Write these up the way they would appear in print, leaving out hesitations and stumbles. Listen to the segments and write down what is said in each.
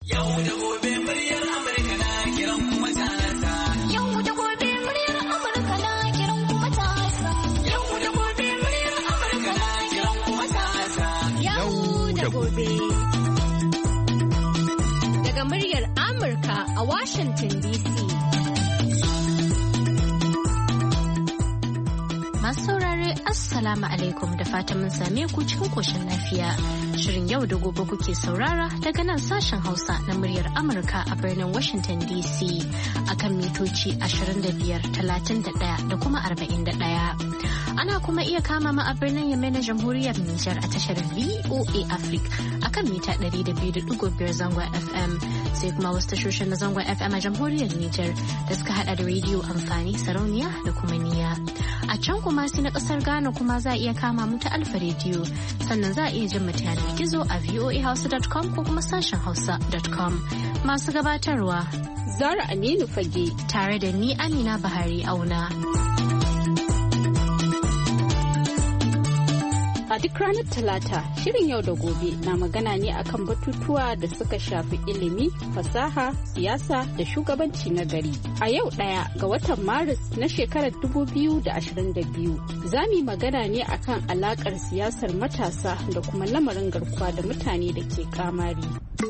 Yau da gobe muryar Amurka na kiran kuma matasa. Yau da gobe muryar Amurka na kiran kuma matasa. Yau da gobe muryar Amurka na kiran kuma matasa. Yau da gobe. Daga muryar Amurka a Washington DC. Masu saurare Assalamu alaikum da fatan mun same ku cikin koshin lafiya. Shirin yau da gobe kuke saurara daga nan sashen Hausa na muryar Amurka a birnin Washington DC akan mitoci 25, 31 da kuma 41. Ana kuma iya kama ma a birnin Yemen na Jamhuriyar Nijar a tashar VOA Africa akan mita 200.5 zangon FM, sai kuma wasu tashoshin na zangon FM a Jamhuriyar Nijar da suka hada da rediyo amfani, sarauniya da kuma niya. A can kuma sai na kasar Ghana kuma za a iya kama mu ta Alfa rediyo, sannan za a iya jin mu ta yanar gizo a voahausa.com ko kuma sashen hausa.com. Masu gabatarwa Zara Aminu Fage tare da ni Amina Bahari Auna. A duk ranar Talata, shirin yau da gobe na magana ne akan batutuwa da suka shafi ilimi, fasaha, siyasa da shugabanci na gari. A yau 1 ga watan Maris na shekarar 2022, za mu yi magana ne akan alakar siyasar matasa da kuma lamarin garkuwa da mutane da ke kamari.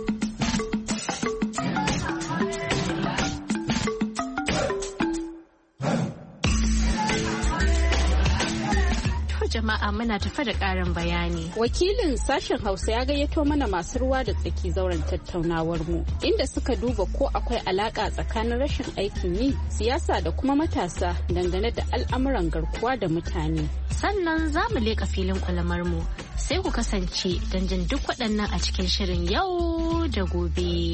Jama'a muna tafa da ƙarin bayani. Wakilin sashen Hausa ya gayyato mana masu ruwa da tsaki zauren tattaunawar mu, inda suka duba ko akwai alaka tsakanin rashin aikin yi, siyasa da kuma matasa dangane da al'amuran garkuwa da mutane. Sannan za mu leƙa filin kwalamar mu, sai ku kasance don jin duk waɗannan a cikin shirin yau da gobe.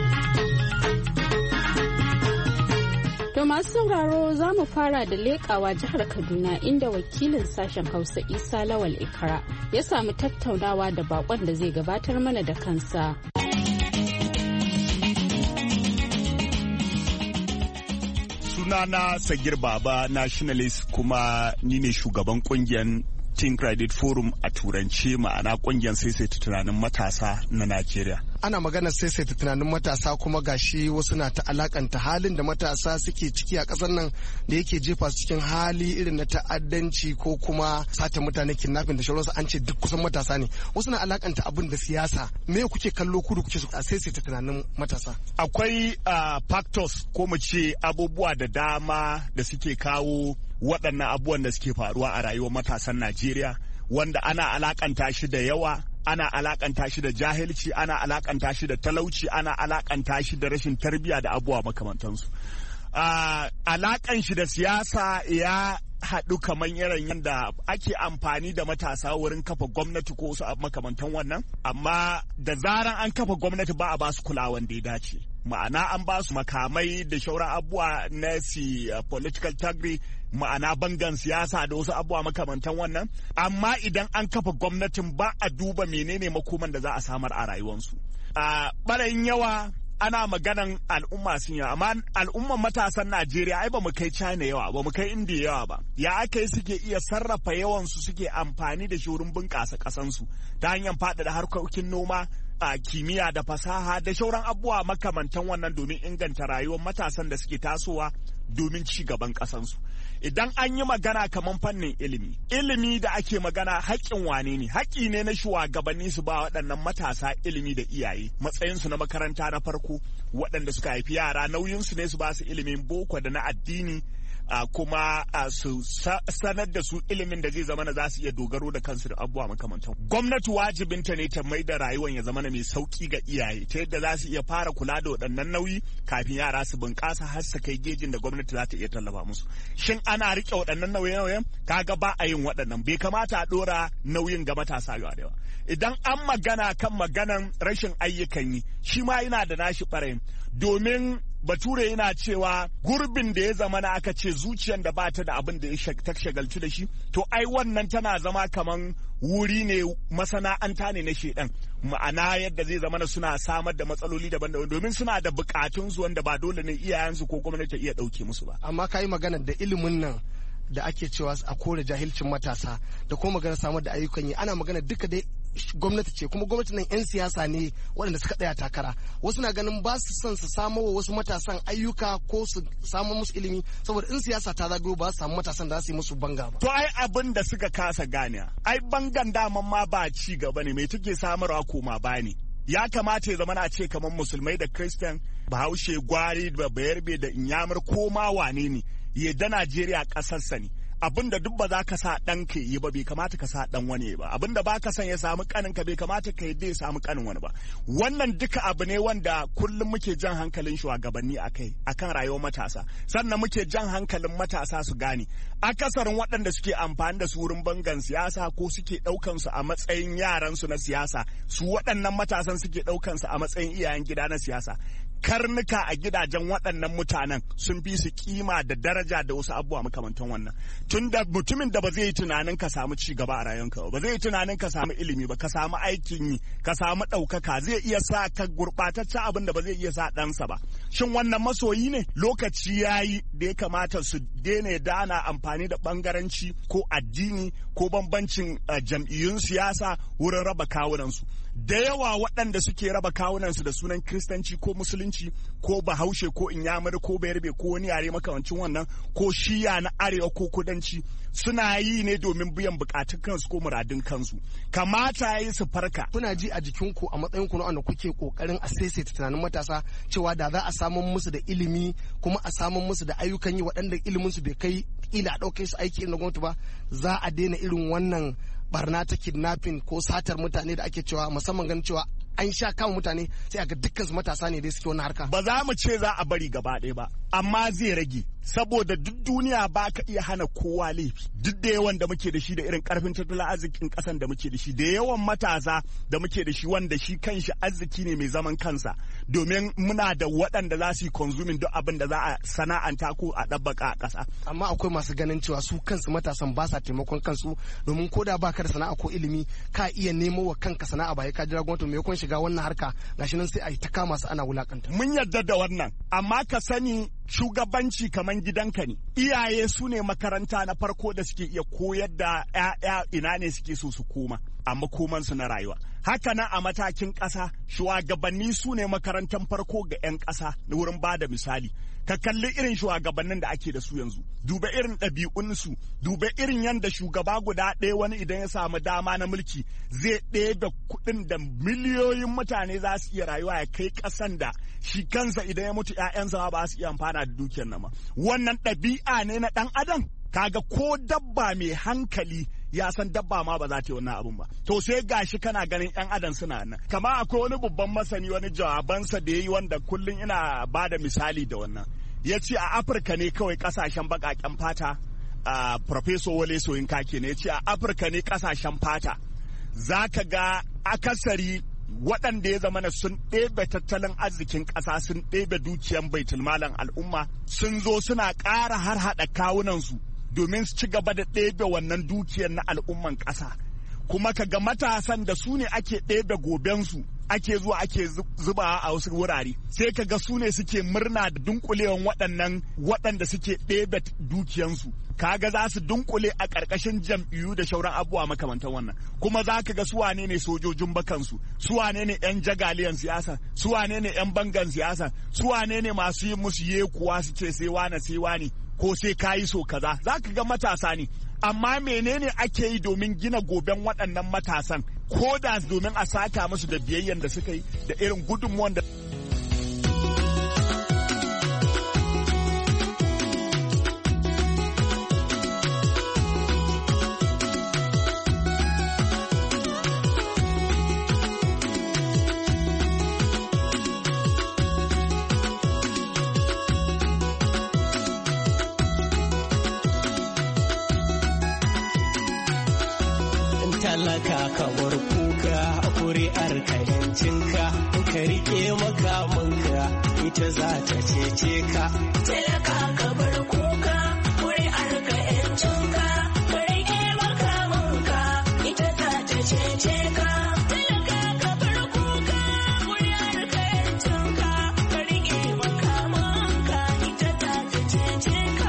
To masu sauraro za mu fara da leƙawa jihar Kaduna inda wakilin sashen Hausa Isa Lawal Ikara ya samu tattaunawa da bakon da zai gabatar mana da kansa. Sunana Sagir Baba, nationalist, kuma ni ne shugaban kungiyar Teen Credit Forum a turance, ma'ana kungiyar saisaita tunanin matasa na Najeriya. Ana magana saisaita tunanin matasa kuma gashi wasu na ta alakanta halin da matasa suke ciki a ƙasar nan da yake jefa su cikin hali irin na ta'addanci ko kuma sata mutane, kidnapping da sauransu. An ce duk kusan matasa ne. Wasu na alakanta abin da siyasa. Me kuke kallo kudu kuke so a saisaita tunanin matasa? Akwai factors ko mu ce abubuwa da dama da suke kawo waɗannan abubuwan da suke faruwa a rayuwar matasan Najeriya, wanda ana alakanta shi da yawa, ana alakanta shi da jahilci, ana alakanta shi da talauci, ana alakanta shi da rashin tarbiyya da abubuwa makamantansu. Alakan shi da siyasa ya haɗu kamar irin yadda ake amfani da matasa wurin kafa gwamnati ko wasu makamantan wannan, amma da zaran an kafa gwamnati ba a ba su kulawan da ya dace. Ma'ana an ba su makamai da shauran abubuwa na political tagri, ma'ana bangan siyasa da wasu abubuwa makamantan wannan, amma idan an kafa gwamnatin ba a duba menene makoman da za a samar a rayuwarsu. A ɓarayin yawa ana maganan al'umma sun yawa, amma al'umman matasan Najeriya ai ba mu kai China yawa, ba mu kai India yawa ba. Ya aka yi suke iya sarrafa yawansu, suke amfani da shi wurin bunƙasa ƙasansu ta hanyar faɗaɗa harkokin noma, a kimiyya da fasaha da shauran abubuwa makamantan wannan domin inganta rayuwar matasan da suke tasowa domin ci gaban ƙasansu. Idan an yi magana kamar fannin ilimi da ake magana haƙƙin wane ne? Haƙƙi ne na shugabanni su ba waɗannan matasa ilimi da iyaye, matsayinsu na makaranta na farko, waɗanda suka haifi yara nauyinsu ne su ba su ilimin boko da na addini, kuma su sanar da su ilimin da zai zama na za su iya dogaro da kansu da abubuwa makamantan. Gwamnati wajibinta ne ta mai da rayuwar ya zama na mai sauki ga iyaye, ta yadda za su iya fara kula da waɗannan nauyi kafin yara su bunƙasa har su kai gejin da gwamnati za ta iya tallafa musu. Shin ana riƙe waɗannan nauye-nauyen? Kaga ba a yin waɗannan, bai kamata a ɗora nauyin ga matasa gaba da yawa. Idan an magana kan maganan rashin ayyukan yi, shi ma yana da nashi ɓarayin, domin Bature yana cewa gurbin da ya zama na aka ce zuciyar da ba ta da abin da ya shagaltu da shi, to ai wannan tana zama kaman wuri ne, masana'anta ne na shedan. Ma'ana yadda zai zama na suna samar da matsaloli daban-daban domin suna da bukatun su wanda ba dole ne iyayensu ko gwamnati ta iya dauke musu ba. Amma ka yi magana da ilimin nan da ake cewa a kore jahilcin matasa da kuma magana samar da ayyukan yi, ana magana duka dai gwamnati ce kuma gwamnati nan 'yan siyasa ne waɗanda suka tsaya takara. Wasu na ganin ba su son su samo wa wasu matasan ayyuka ko su samu musu ilimi saboda in siyasa ta zagayo ba su samu matasan da za su yi musu banga ba. To ai abin da suka kasa gane ai bangan daman ma ba ci gaba ne mai take samarwa koma ba ne. Ya kamata ya zama na ce kamar musulmai da Christian, Bahaushe, Gwari da Bayarbe da Inyamur ko ma wane ne yadda Najeriya ƙasarsa ne. Abinda duk ba za ka sa ɗan ka yi ba bai kamata ka sa ɗan wani ba, abinda ba ka san ya samu ƙanin ka bai kamata ka yi ya samu ƙanin wani ba. Wannan duka abu ne wanda kullum muke jan hankalin shugabanni akan rayuwar matasa, sannan muke jan hankalin matasa su gane akasarin waɗanda suke amfani da su wurin bangan siyasa ko suke ɗaukan su a matsayin yaran su na siyasa, su waɗannan matasan suke ɗaukan su a matsayin iyayen gida na siyasa. Karnuka a gidajen waɗannan mutanen sun fi su kima da daraja da wasu abubuwa makamantan wannan. Tunda mutumin da ba zai yi tunanin ka samu ci gaba a rayuwarka ba zai yi tunanin ka samu ilimi ba, ka samu aikin yi, ka samu ɗaukaka, zai iya sa ka gurɓataccen abin da ba zai iya sa ɗansa ba. Shin wannan masoyi ne? Lokaci ya yi da ya kamata su daina da ana amfani da ɓangaranci ko addini ko bambancin jam'iyyun siyasa wurin raba kawunansu. Da yawa waɗanda suke raba kawunansu da sunan Kiristanci ko Musulunci ko Bahaushe ko Inyamuri ko Bayarbe ko wani yare makamancin wannan ko shiya na arewa ko kudanci suna yi ne domin biyan bukatun kansu ko muradun kansu. Kamata yi su farka. Kuna ji a jikinku a matsayin ku na wanda kuke kokarin a saisaita tunanin matasa cewa da za a samu musu da ilimi kuma a samu musu da ayyukan yi waɗanda ilimin su bai kai ila a ɗauke su aiki na gwamnati ba, za a daina irin wannan barna ta kidnapping ko satar mutane da ake cewa, musamman ganin cewa an sha kama mutane sai a ga dukkan su matasa ne dai suke wannan harka. Ba za mu ce za a bari gaba ɗaya ba, amma zai rage, saboda duk duniya ba ka iya hana kowa laifi. Duk da yawan da muke da shi da irin karfin tattalin arzikin ƙasan da muke da shi, da yawan matasa da muke da shi wanda shi kanshi arziki ne mai zaman kansa, domin muna da waɗanda za su yi consuming duk abin da za a sana'anta ko a ɗabbaka a ƙasa. Amma akwai masu ganin cewa su kansu matasan ba sa taimakon kansu, domin ko da baka da sana'a ko ilimi ka iya nemo wa kanka sana'a ba ka jira gwamnati mai kun shiga wannan harka, gashi nan sai a yi ta kama su ana wulakanta. Mun yarda da wannan, amma ka sani shugabanci kaman gidanka ne. Iyaye su ne makaranta na farko da suke iya koyar da 'ya'ya ina ne suke so su koma a makomansu na rayuwa. Haka nan a matakin ƙasa, shugabanni su ne makarantar farko ga 'yan ƙasa na wurin ba da misali. Ka kalli irin shugabannin da ake da su yanzu, duba irin ɗabi'unsu, duba irin yadda shugaba guda ɗaya wani idan ya samu dama na mulki zai ɗebe kuɗin da miliyoyin mutane za su iya rayuwa ya kai ƙasan da shi kansa idan ya mutu 'ya'yansa ba su iya amfana da dukiyar nama. Wannan ɗabi'a ne na ɗan adam. Kaga ko dabba mai hankali ya san dabba ma ba za ta yi wannan abun ba. To sai gashi kana ganin 'yan adam suna nan. Kama akwai wani babban masani wani jawabansa da ya yi wanda kullum ina ba da misali da wannan. Ya ce a Afirka ne kawai kasashen baƙaƙen fata, Professor Wole Soyinka ne ya ce a Afirka ne kasashen fata za ka ga akasari waɗanda ya zama sun ɗebe tattalin arzikin ƙasa, sun ɗebe dukiyan baitulmalan al'umma, sun zo suna ƙara har haɗa kawunansu domin su ci gaba da ɗebe wannan dukiyar na al'umman ƙasa. Kuma ka ga matasan da su ne ake ɗebe gobensu ake zuwa ake zuba a wasu wurare, sai ka ga su ne suke murna da dunkulewan waɗanda suke ɗebe dukiyansu. Kaga za su dunkule a ƙarƙashin jam'iyyu da shauran abubuwa makamantan wannan. Kuma za ka ga su wane ne sojojin bakansu, su wane ne 'yan jagaliyan siyasa, su wane ne 'yan bangan siyasa, su wane ne masu yin musu yekuwa su ce sai wane ko sai kayi so kaza. Za ka ga matasa ne, amma menene ake yi domin gina goben waɗannan matasan, ko da domin a saka musu da biyayyen da suka yi da irin gudunmuwan da talaka ka bar kuka, kuri'ar ka yancinka, ka rike makamanka, ita za ta cece ka. Talaka ka bar kuka, kuri'ar ka yancinka, ka rike makamanka, ita za ta cece ka. Talaka ka bar kuka, kuri'ar ka yancinka, ka rike makamanka, ita za ta cece ka.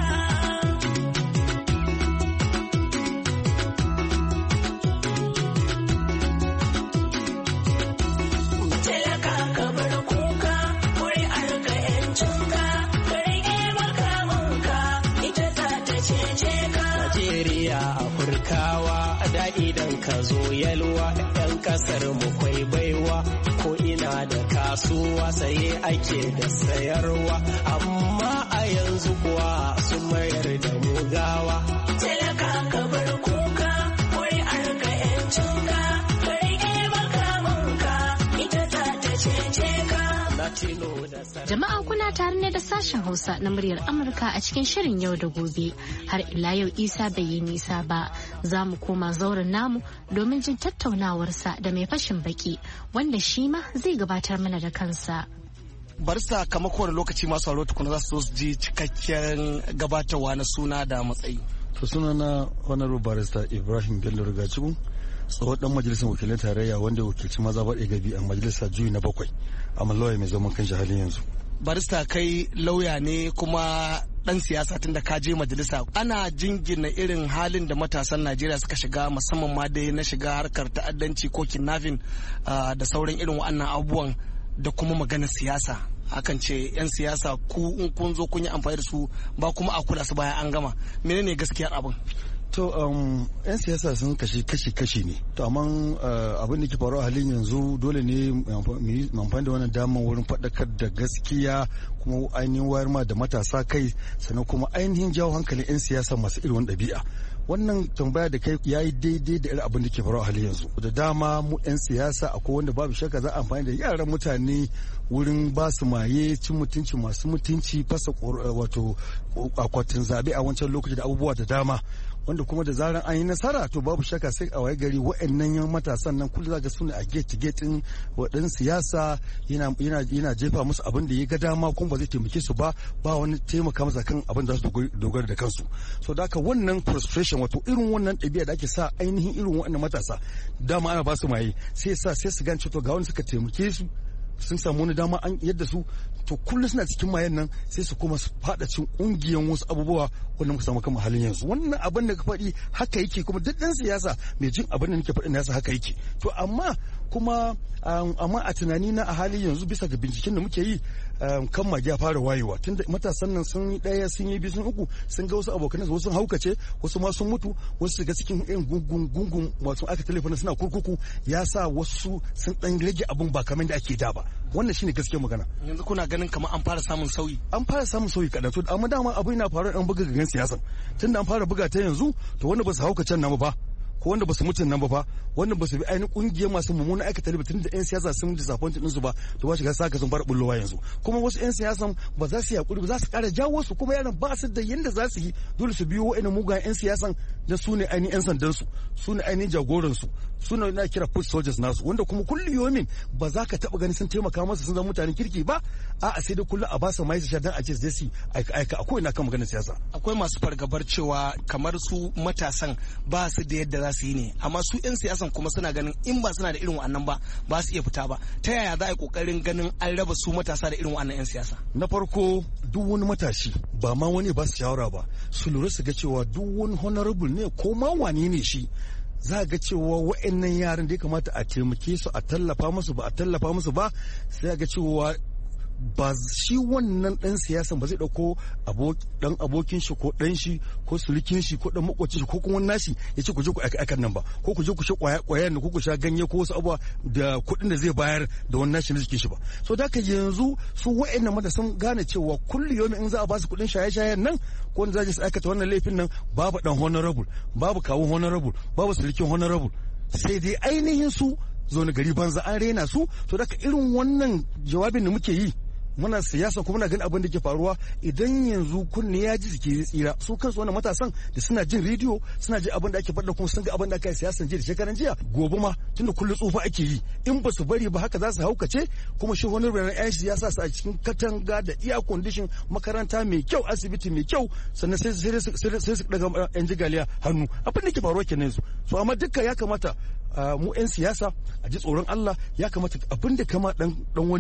ka zo yalwa, 'yan kasar mu kwai baiwa, ko ina da kasuwa saye ake da sayarwa, amma a yanzu kuwa sun mayar da mugawa. Talaka ka bar kuka, kuri'ar ka 'yancinka, ka rike makamanka, ita za ta cece ka. Jama'a kuna tare ne da sashen Hausa na muryar Amurka a cikin shirin yau da gobe. Har ila yau Isa bai yi nisa ba. Za mu koma zauren namu domin jin tattaunawarsa da mai fashin baki wanda shi ma zai gabatar mana da kansa. Barista kamar kowane lokaci masu haro tukuna za su ji cikakken gabatarwa na suna da matsayi. To suna na Honorable Barista Ibrahim Bello Rigacikun, tsohon dan majalisar wakilin tarayya wanda ya wakilci maza baɗe gabi a majalisar juyi na 7 a lauya mai zaman kanshi halin yanzu. Barista kai lauya ne kuma dan siyasa tun da ka je majalisa. Ana jingina irin halin da matasan Najeriya suka shiga musamman ma dai na shiga harkar ta'addanci ko kidnapping da sauran irin waɗannan abubuwan da kuma maganar siyasa. Akan ce 'yan siyasa ku in kun zo kun yi amfani da su ba kuma a kula su bayan an gama. Menene gaskiyar abin? To 'yan siyasa sun kashi ne. To amma abin da ke faruwa a halin yanzu dole ne mu amfani da wannan damar wurin faɗakar da gaskiya kuma ainihin wayar ma da matasa kai sannan kuma ainihin jawo hankalin 'yan siyasa masu irin wani ɗabi'a. Wannan tambaya da kai ya yi daidai da irin abin da ke faruwa a halin yanzu. Da dama mu 'yan siyasa akwai wanda babu shakka za a amfani da yaran mutane wurin ba su maye, cin mutunci masu mutunci, fasa wato akwatin zabe a wancan lokaci da abubuwa da dama. Wanda kuma da zaran an yi nasara to babu shakka sai a waye gari wa'annan yan matasan nan kullum zaka suna a gate-gating waɗannan siyasa yana jefa musu abin da ya ga dama kuma ba zai taimake su ba wani taimaka masa kan abin da su dogara da kansu. So da haka wannan frustration wato irin wannan ɗabi'a da ake sa ainihin irin waɗannan matasa dama ana ba su maye sai su gane to ga wani suka taimake su sun samu wani dama an yadda su to kullum suna cikin mayan nan sai su kuma su fada cin ungiyan wasu abubuwa wanda muka samu kama halin yanzu. Wannan abin da ka faɗi haka yake kuma duk ɗan siyasa mai jin abin da nake faɗi nasa haka yake. To amma a tunani na a halin yanzu bisa ga binciken da muke yi kan magi ya fara wayewa tunda matasan nan sun yi ɗaya sun yi biyu sun uku sun ga wasu abokan wasu sun haukace wasu ma sun mutu wasu ga cikin irin gungun wasu aka telefona suna kurkuku ya sa wasu sun ɗan rage abin ba kamar da ake da ba. Wannan shine gaskiyar magana. Yanzu kuna ganin kamar an fara samun sauyi. An fara samun sauyi kaɗan to amma dama abu yana faruwa ɗan buga gangan siyasa tunda an fara buga ta yanzu to wanda ba su haukacen nan ba ko wanda ba su mutun nan ba wanda ba su bi ainihin kungiyar masu mummuna aikata riba tun da 'yan siyasa sun disappointed ɗinsu ba to ba shiga saka sun fara bullowa yanzu kuma wasu 'yan siyasan ba za su yi hakuri ba za su ƙara jawo su kuma yaran ba su da yanda za su yi dole su biyo wa'annan mugayen 'yan siyasan da su ne ainihin 'yan sandan su ne ainihin jagoran su ne na kira foot soldiers nasu wanda kuma kullu yomin ba za ka taɓa gani sun taimaka masa sun zama mutanen kirki ba a'a sai dai kullum a ba su mai su shadan a ce zai su aika akwai na kan maganar siyasa. Akwai masu fargabar cewa kamar su matasan ba su da yadda za su yi ne amma su 'yan siyasan kuma suna ganin in ba suna da irin wannan ba su iya fita ba. Ta yaya za a yi kokarin ganin an raba su matasa da irin wannan 'yan siyasa? Na farko duk wani matashi ba ma wani ba su shawara ba su lura su ga cewa duk wani honorable ne ko ma wani ne shi za ga cewa wa'annan yaran da ya kamata a taimake su a tallafa musu ba a tallafa musu ba sai ga cewa ba shi wannan dan siyasan ba zai dauko dan abokin shi ko dan shi ko surikin shi ko dan makwacin shi ko kuma nashi ya ce ku je ku aika nan ba ko ku je ku sha kwayan ko ku sha ganye ko wasu abuwa da kuɗin da zai bayar da wannan nashi na jikin shi ba. So da haka yanzu su wa'annan mata sun gane cewa kullu yomi in za a ba su kuɗin shaye-shayen nan ko wanda za su aikata wannan laifin nan babu dan honorable babu kawun honorable babu surikin honorable sai dai ainihin su zo na gari banza an rena su. To da haka irin wannan jawabin da muke yi muna siyasa kuma muna ganin abin da ke faruwa idan yanzu kunne ya ji jiki tsira su kansu wannan matasan da suna jin rediyo suna jin abin da ake faɗa kuma sun ga abin da aka yi siyasan jiya da shekaran jiya gobe ma tunda kullum tsufa ake yi in ba su bari ba haka za su haukace kuma shi wani ranar yan siyasa su a cikin katanga da iya condition makaranta mai kyau asibiti mai kyau sannan sai su daga yan jigaliya hannu abin da ke faruwa kenan yanzu. So amma dukkan ya kamata mu yan siyasa a ji tsoron Allah ya kamata abin da kama dan wani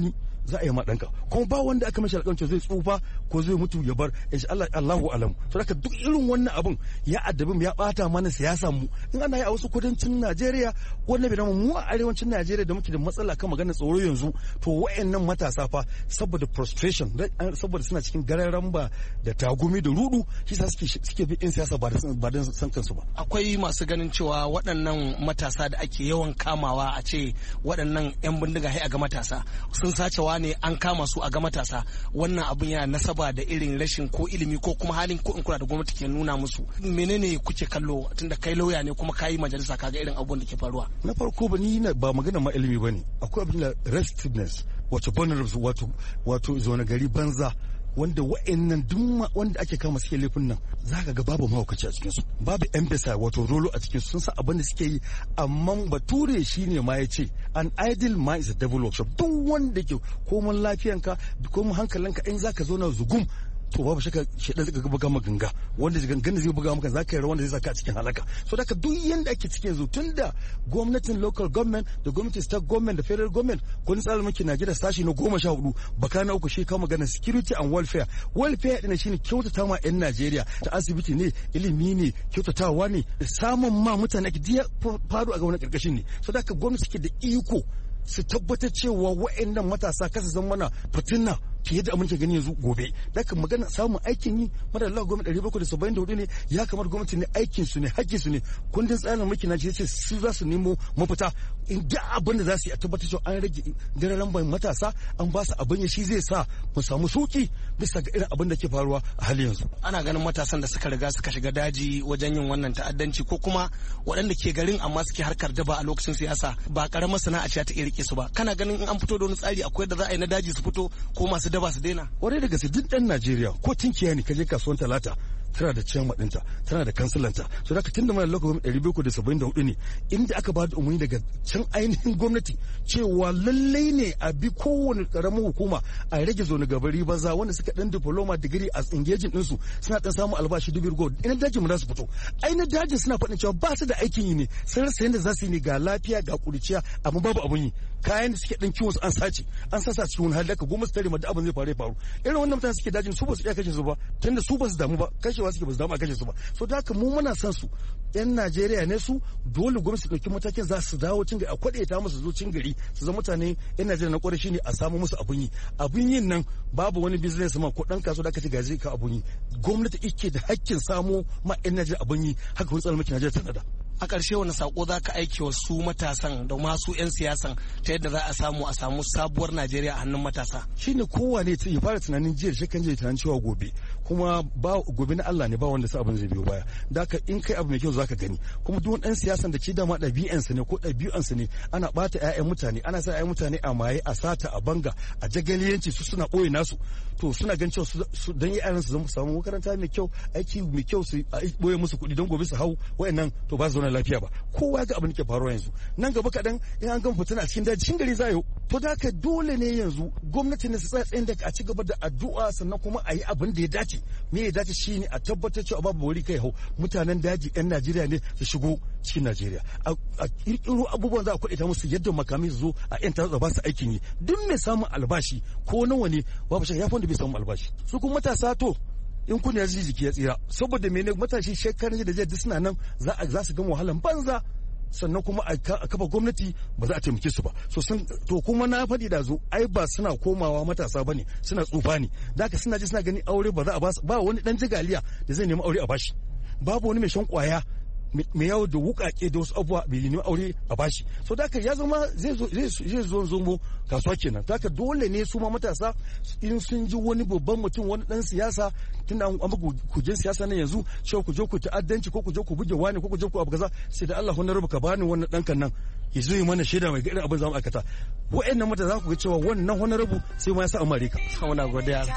za a yi ma ɗanka kuma ba wanda aka mashi alƙawarin zai tsufa ko zai mutu ya bar insha Allah Allahu alam. To haka duk irin wannan abun ya addabi mu ya bata mana siyasa mu in ana yi a wasu kudancin Najeriya wannan bai mu a arewacin Najeriya da muke da matsala kan magana tsoro yanzu to wayannan matasa fa saboda frustration saboda suna cikin gararan ba da tagumi da rudu shi sa suke bi in siyasa ba da san kansu ba. Akwai masu ganin cewa waɗannan matasa da ake yawan kamawa a ce waɗannan 'yan bindiga hai a ga matasa sun sace ne an kama su a ga matasa wannan abun yana nasaba da irin rashin ko ilimi ko kuma halin ko in kula da gwamnati ke nuna musu. Menene kuke kallo tunda kai lauya ne kuma kai majalisa kaga irin abubuwan da ke faruwa? Na farko ba magana ma ilimi bane, akwai abin da restiveness wato vulnerable wato zo na gari banza wanda wa'annan duk wanda ake kama suke laifin nan zaka ga babu mahaukaci a cikin su, babu empathy wato rolo a cikin su, sun san abin da suke yi. Amma bature shine ma ya ce an idle mind is a devil workshop. Duk wanda ke komai lafiyanka komai hankalinka in zaka zo na zugum to babu shakka shedan zai buga maka ganga wanda gangan zai buga maka zaka yi rawan da zai saka a cikin halaka. So daga duk yanda ake cikin yanzu tunda gwamnatin local government da gwamnatin state government da federal government kun tsara miki Najeriya sashi na 14 baka na uku shi ka magana security and welfare din shine kyautata ma yan Najeriya ta asibiti ne ilimi ne kyautatawa ne samun ma mutane ki faru a ga wani karkashin ne. So daga gwamnati ke da iko su tabbatar cewa wa'annan matasa kasa zama mana fitina fiye da amince gani yanzu gobe. Daga magana samun aikin yi madalla Allah gwamnati 774 ne ya kamar gwamnati ne aikin su ne hakkin su ne kundin tsarin mulki na ce su za su nemo mafita in da abin da za su yi a tabbatar cewa an rage gararan bayan matasa an ba su abin ya shi zai sa mu samu sauki bisa ga irin abin da ke faruwa a halin yanzu. Ana ganin matasan da suka riga suka shiga daji wajen yin wannan ta'addanci ko kuma waɗanda ke garin amma suke harkar daba a lokacin siyasa ba karamar sana'a ce ta iya rike su ba. Kana ganin in an fito da wani tsari akwai da za a yi na daji su fito ko masu daba su daina? Kwarai da gaske duk ɗan Najeriya ko tinkiya ne kaje kasuwan Talata tana da ciyama ɗinta tana da kansilanta. So da tun da mana lokacin 774 ne inda aka ba da umarni daga can ainihin gwamnati cewa lallai ne a bi kowane karamin hukuma a rage zone gabari banza wanda suka dan diploma degree as engaging ɗinsu suna dan samun albashi $2,000 ina dajin mu za su fito. Ainihin dajin suna faɗin cewa ba su da aikin yi ne sun rasa yadda za su yi ne ga lafiya ga kuriciya amma babu abun yi kayan da suke dan kiwon su an sace an sasa cikin wani hali da gwamnati tare ma da abin zai faru irin wannan mutane suke dajin su ba su iya kashe su ba tunda su ba su damu ba kashewa suke ba su damu a kashe su ba. So da haka mu muna son su yan Najeriya ne su dole gwamnati su dauki matakin za su dawo cin gari a kwadaita musu zo cin gari su zama mutane yan Najeriya na kwarai shine a samu musu abun yi. Abun yin nan babu wani business man ko dan kasuwa da aka ce gaji ka abun yi gwamnati ike da hakkin samo ma yan Najeriya abun yi haka wani tsarin mulkin Najeriya tana da. A ƙarshe wani sako za ka aiki wa su matasan da masu 'yan siyasan ta yadda za a samu sabuwar Najeriya a hannun matasa? Shine kowane ya fara tunanin jiya shi kan je tunanin cewa gobe kuma ba gobe na Allah ne ba wanda sa abin zai biyo baya. Da haka in kai abu mai kyau zaka gani kuma duk ɗan siyasan da ke dama ɗabi'ansa ne ko ɗabi'ansa ne ana ɓata 'ya'yan mutane ana sa 'ya'yan mutane a maye a sata a banga a jagaliyanci su suna ɓoye nasu to suna gan cewa su dan yaran su samu makaranta mai kyau aiki mai kyau su ɓoye musu kuɗi don gobe su hau wayannan to ba su zauna lafiya ba. Kowa ga abin da ke faruwa yanzu nan gaba kaɗan in an gama fitina a cikin daji cikin gari za yau to da haka dole ne yanzu gwamnati ne su tsaya tsayin da a ci gaba da addu'a sannan kuma a yi abin da ya dace. Me ya dace shine a tabbatar cewa babu wuri kai hau mutanen daji 'yan Najeriya ne su shigo cikin Najeriya a kirkiro abubuwan za a kwaɗe musu yadda makamai su zo a 'yan tarotsa ba su aikin yi duk mai samun albashi ko nawa ne babu shakka ya fi wanda bai samun albashi. Su kuma matasa to in kun ya jiki ya tsira saboda mene matashi shekarun da zai suna nan za su gama wahalan banza sannan kuma a kafa gwamnati ba za a taimake su ba. So to kuma na faɗi da zo ai ba suna komawa matasa bane suna tsufa ne da haka suna ji suna gani aure ba za a ba wani dan jigaliya da zai nemi aure a bashi babu wani mai shan kwaya mai yawo da wukake da wasu abubuwa bai nemi aure a bashi. So da haka ya zama zai zo mu kasuwa kenan. Da haka dole ne su ma matasa in sun ji wani babban mutum wani dan siyasa tun da an bugu kujen siyasa ne yanzu cewa ku je ku ta'addanci ko ku je ku buge wani ko ku je ku abu kaza sai da Allah wannan rubuka bani wannan dankan nan ya zo yi mana shaida mai irin abin zamu aikata. Wa'annan mata za ku ga cewa wannan honorable sai ma ya sa Amerika. Muna godiya.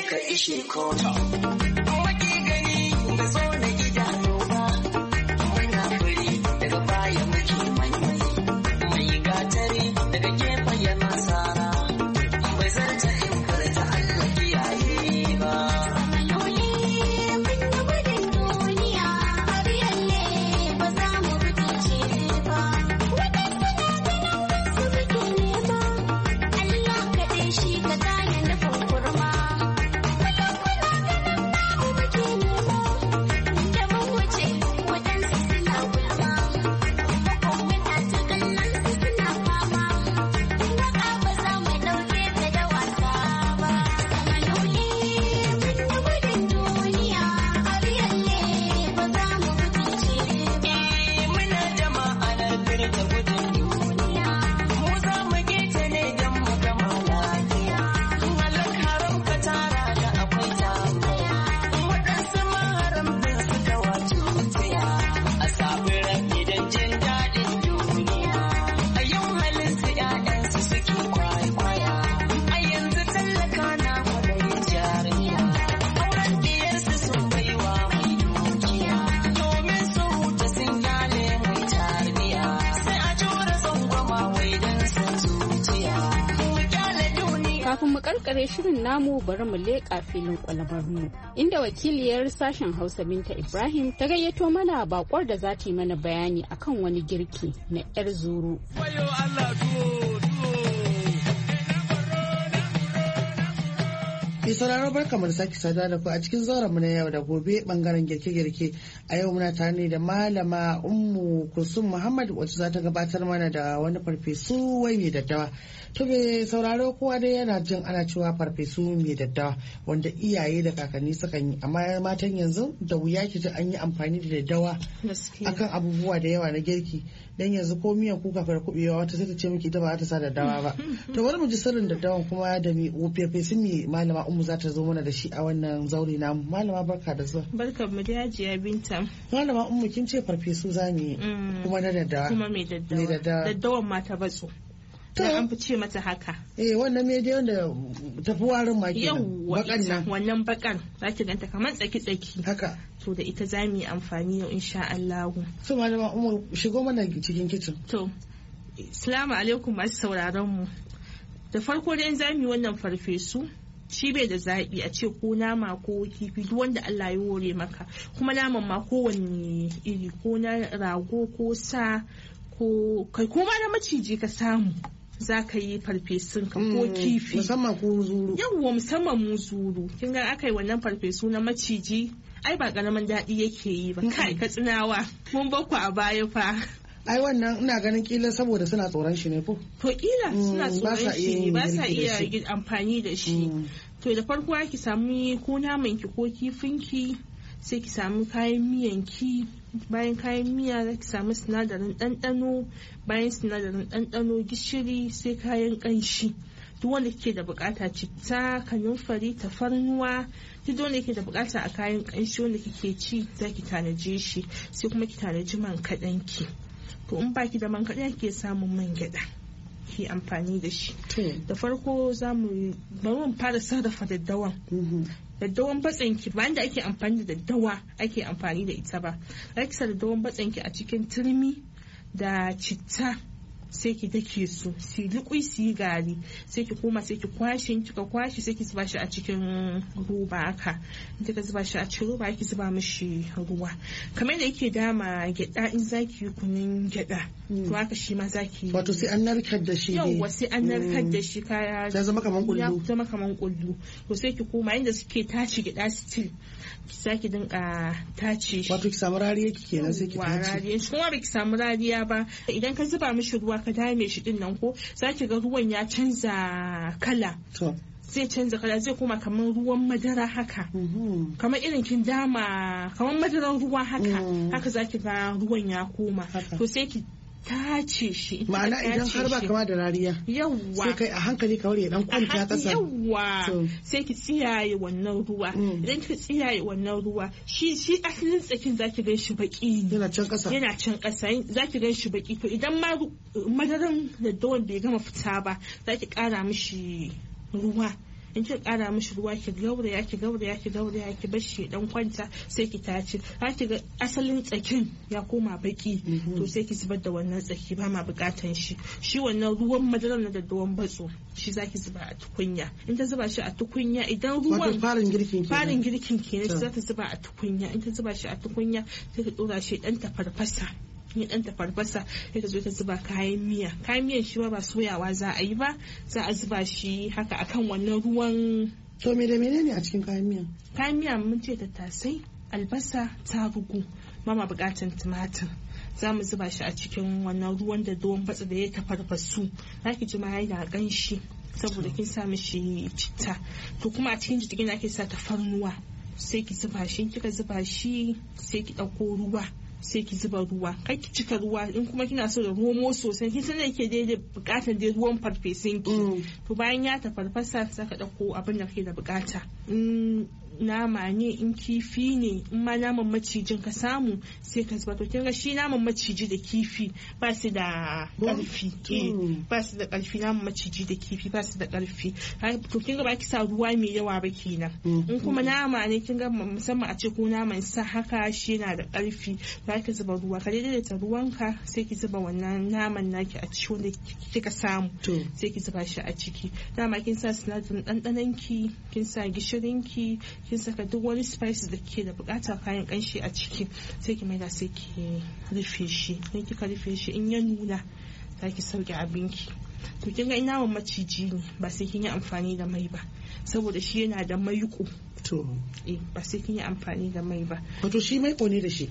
ka ishe kota. Waki gani da zo na idanu ba, muna fari daga baya muke maimai, mai gatari daga gefen yana sara, bai zarta in karta Allah kiyaye ba. Kafin mu karkare shirin namu bari mu leƙa filin kwalabar mu inda wakiliyar sashen Hausa Binta Ibrahim ta gayyato mana bakwar da za ta yi mana bayani akan wani girki na 'yar zuru. Mai sauraro barka mu da sake saduwa da ku a cikin zauren mu na yau da gobe bangaren girke-girke. A yau muna tare ne da malama Ummu Kulsum Muhammad wacce za ta gabatar mana da wani farfesu wai mai daddawa. To bai sauraro kowa dai yana jin ana cewa farfesu mai daddawa wanda iyaye da kakanni sukan yi, amma matan yanzu da wuya ki ji an yi amfani da daddawa akan abubuwa da yawa na girki. Dan yanzu ko miyan kuka fara kubewa wata sai ta ce miki ita ba ta sa daddawa ba. To bari mu ji sirrin daddawan kuma da mi farfesu mai malama Ummu za ta zo mana da shi a wannan zaure namu. Malama barka da zuwa. Barka mu da Hajiya Binta. Malama Ummu kin ce farfesu za mu yi kuma na daddawa. Kuma mai daddawa. Daddawan ma ta batso. To an fi ce mata haka. Wannan me dai wanda tafi warin ma kenan. Bakan nan. Wannan bakan za ki ganta kamar tsaki-tsaki. Haka. To da ita za mu yi amfani yau insha Allah. So malama Ummu shigo mana cikin kicin. To assalamu alaikum masu sauraron mu. Da farko dai za mu yi wannan farfesu. Shi bai da zaɓi a ce ko nama ko kifi duk wanda Allah ya hore maka, kuma naman ma kowanne iri, ko na rago ko sa ko kai ko ma na maciji ka samu za ka yi farfesun ka ko kifi, musamman ko zuru. Yawwa musamman mu zuru, kin ga aka yi wannan farfesu na maciji ai ba karamin daɗi yake yi ba. Kai ka tsinawa mun bakku a baya fa. Ai wannan ina ganin kila saboda suna tsoron shi ne ko? To kila suna tsoron shi ne ba sa iya amfani da shi. To da farko ki samu ko naman ki ko kifin ki, sai ki samu kayan miyan ki. Bayan kayan miya za ki samu sinadarin ɗanɗano, bayan sinadarin ɗanɗano gishiri, sai kayan ƙanshi. Duk wanda kike da bukata, citta, kanumfari, tafarnuwa, duk wanda kike da bukata a kayan ƙanshi wanda kike ci za ki tanaje shi, sai kuma ki tanaji man kaɗan ki. To in baki da man kaɗan ke samun man gyaɗa ki amfani da shi. Da farko za mu fara sarrafa daddawan. Daddawan batsanki bayan da ake amfani da daddawa ake amfani da ita ba. Za ki sa daddawan batsanki a cikin turmi da citta, sai ki dake su si liƙui su yi gari, sai ki koma sai ki kwashe, kika kwashe sai ki zuba shi a cikin roba haka. In kika zuba shi a cikin roba ki zuba mishi ruwa kamar da yake dama gyada in zaki yi kunun gyada. To haka shi ma zaki, wato sai an narkar da shi. Yawwa sai an narkar da shi kaya ya zama kaman kullu. Ya zama kaman kullu. To sai ki koma inda suke tace gyada still zaki dinka tace shi. Wato ki samu rariya ki kenan sai ki tace. Rariya kuma ba ki samu rariya ba, idan ka zuba mishi ruwa ka dame shi din nan ko zaki ga ruwan ya canza kala. Zai canza kala, zai koma kamar ruwan madara haka. Kamar irin kin dama kamar madaran ruwa haka. Haka zaki ga ruwan ya koma. To sai ki tace shi. Ma'ana idan har ba kama da rariya. Yawwa. Sai kai a hankali ka ware dan kwanta kasa. Yawwa. Sai ki tsiyaye wannan ruwa. Idan kika tsiyaye wannan ruwa, shi asalin tsakin zaki gan shi baki. Yana can kasa. Yana can kasa. Zaki gan shi baki. To idan ma madaran da dawan bai gama fita ba, zaki kara mishi ruwa. in ki kara mishi ruwa ki gauraya ki bar shi dan kwanta sai ki tace ki ga asalin tsakin ya koma baki to sai ki zubar da wannan tsaki ba ma bukatan shi wannan ruwan madarar na daddawan batso shi zaki zuba a tukunya in ta zuba shi a tukunya idan ruwan farin girkin kenan za ta zuba a tukunya in ta zuba shi a tukunya sai ta dora shi dan ta farfasa ya dan ta farfasa sai ta zo ta zuba kayan miyan shi ba soyawa za a yi ba za a zuba shi haka akan wannan ruwan. To me da menene a cikin kayan miya mun ce tattasai albasa tarugu mama bukatan tumatir za mu zuba shi a cikin wannan ruwan da ruwan batsa da ya tafarfasu za ki ji ma yana ganshi saboda kin sa mishi citta to kuma a cikin jikin ake sa tafarnuwa sai ki zuba shi kika zuba shi sai ki dauko ruwa sai ki zuba ruwa kai ki cika ruwa in kuma kina so da romo sosai kin san yake daidai bukatar da ruwan farfesun ki to bayan ya tafarfasa saka dauko abin da kake da bukata nama ne in kifi ne in ma naman macijin ka samu sai ka zuba to kin ga shi naman maciji da kifi ba su da karfi ba su da karfi naman maciji da kifi ba su da karfi to kin ga ba ki sa ruwa mai yawa ba kenan in kuma nama ne kin ga musamman a ce ko naman sa haka shi yana da karfi ba ki zuba ruwa ka daidaita ruwanka sai ki zuba wannan naman naki a ciki wanda kika samu sai ki zuba shi a ciki dama kin sa sinadarin dandanan ki kin sa gishirin ki kin saka duk wani spices da ke da bukatar kayan kanshi a ciki sai ki maida sai ki rufe shi in kika rufe shi in ya nuna za ki sauke abinki to kin ga ina maciji ne ba sai kin yi amfani da mai ba saboda shi yana da maiko to ba sai kin yi amfani da mai ba wato shi maiko ne da shi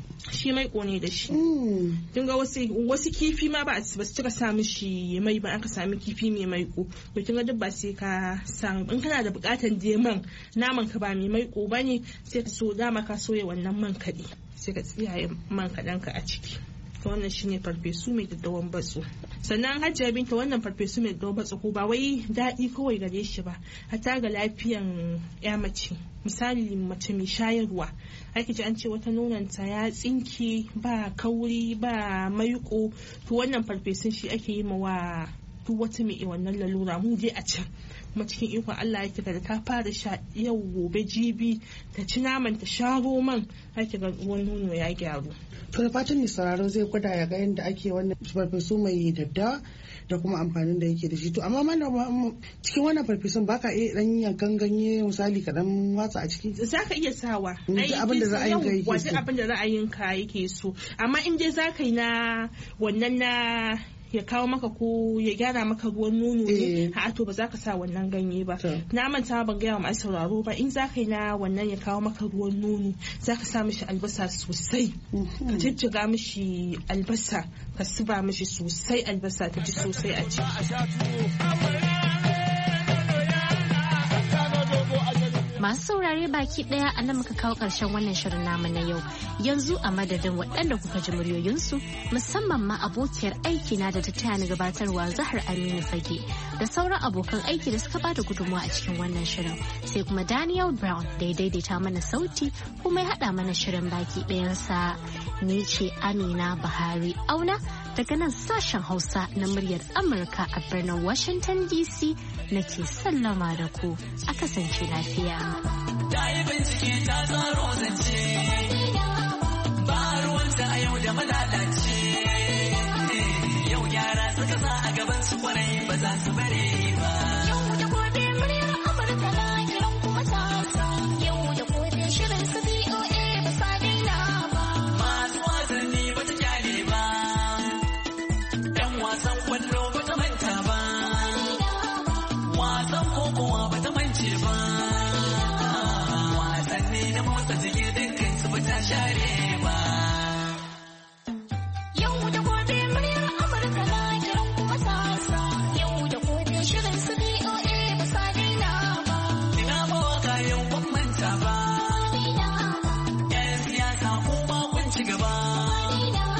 kin ga wasu kifi ma ba su cika sa mishi mai ba aka sami kifi mai maiko to kin ga duk ba sai ka samu in kana da bukatan man naman ka ba mai maiko bane sai ka so dama ka soya wannan man kaɗi sai ka tsiyaye man kaɗan ka a ciki to wannan shine farfesu mai daddawan batso sannan Hajiya Binta wannan farfesu mai daddawan batso ko ba wai daɗi kawai gare shi ba hatta ga lafiyan ya mace misali mace mai shayarwa ake ji an ce wata nonanta ya tsinke ba kauri ba maiko to wannan farfesun shi ake yi wa duk wata mai wannan lalura mu je a can kuma cikin ikon Allah yake da ta fara sha yau gobe jibi ta ci naman ta sha roman ake ga ruwan nono ya gyaru. To da fatan mai sauraro zai gwada ya ga yadda ake wannan farfesu mai daddawa da kuma amfanin da yake da shi to amma malama cikin wannan farfesun baka iya dan yankan ganye misali ka dan watsa a ciki zaka iya sawa abin da ra'ayinka yake so abin da ra'ayinka yake so amma in dai zaka yi na wannan na ya kawo maka ko ya gyara maka ruwan nono ne a to ba za ka sa wannan ganye ba na manta ban gaya wa masu sauraro ba in za ka yi na wannan ya kawo maka ruwan nono za ka sa mishi albasa sosai ka jijjiga mishi albasa ka zuba mishi sosai albasa ta ji sosai a ciki. Masu saurare baki daya a nan muka kawo ƙarshen wannan shirin namu na yau. Yanzu a madadin waɗanda kuka ji muryoyinsu musamman ma abokiyar aiki na da ta taya ni gabatarwa Zahar Aminu Fage da sauran abokan aiki da suka bada gudunmawa a cikin wannan shirin. Sai kuma Daniel Brown da ya daidaita mana sauti kuma ya haɗa mana shirin baki ɗayansa. Ni ce Amina Buhari Auna daga nan sashen Hausa na muryar Amurka a birnin Washington DC nake sallama da ku a kasance lafiya. Ta yi bincike ta tsaro zance ba ruwanta a yau da malalace yau gyara suka sa a gaban su kwarai ba za su bare